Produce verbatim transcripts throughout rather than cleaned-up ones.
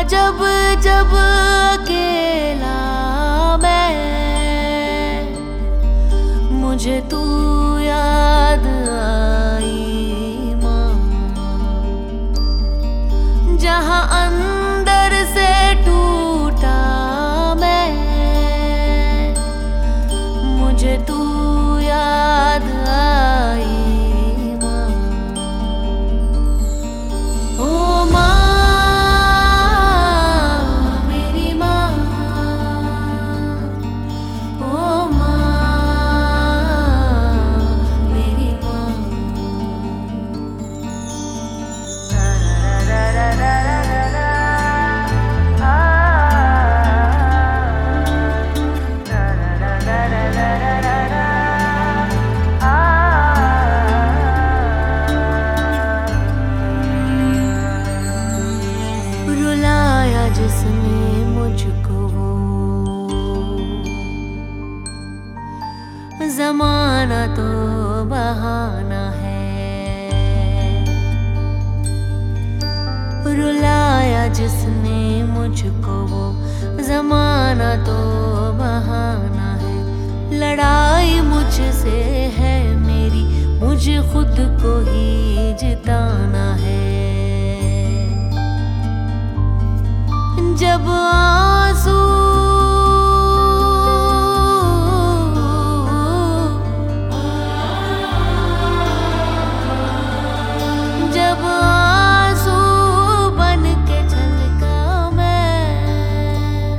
जब जब अकेला मैं, मुझे तू याद आई माँ। जहाँ अंदर से टूटा मैं, मुझे तू याद आई माँ। ओ माँ, रुलाया जिसने मुझको वो ज़माना तो बहाना है। रुलाया जिसने मुझको वो ज़माना तो बहाना है। लड़ाई मुझसे है मेरी, मुझे खुद को ही जिताना है। जब आंसू जब आंसू बन के छलका मैं,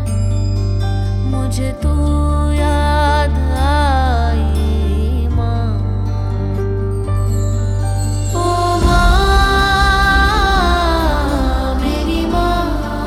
मुझे तू याद आई माँ। ओ माँ, मेरी माँ,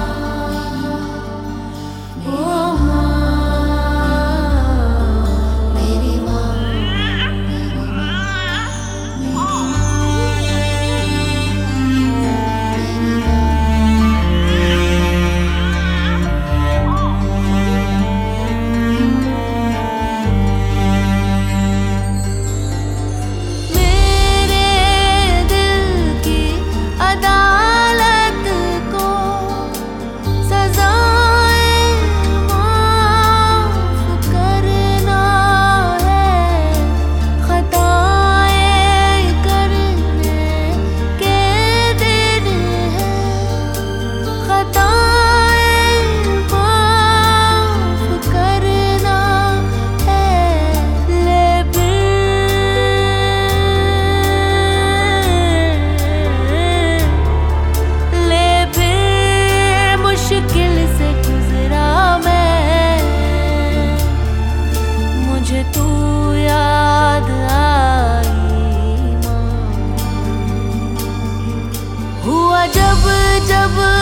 मुझे तू याद आई माँ। हुआ जब जब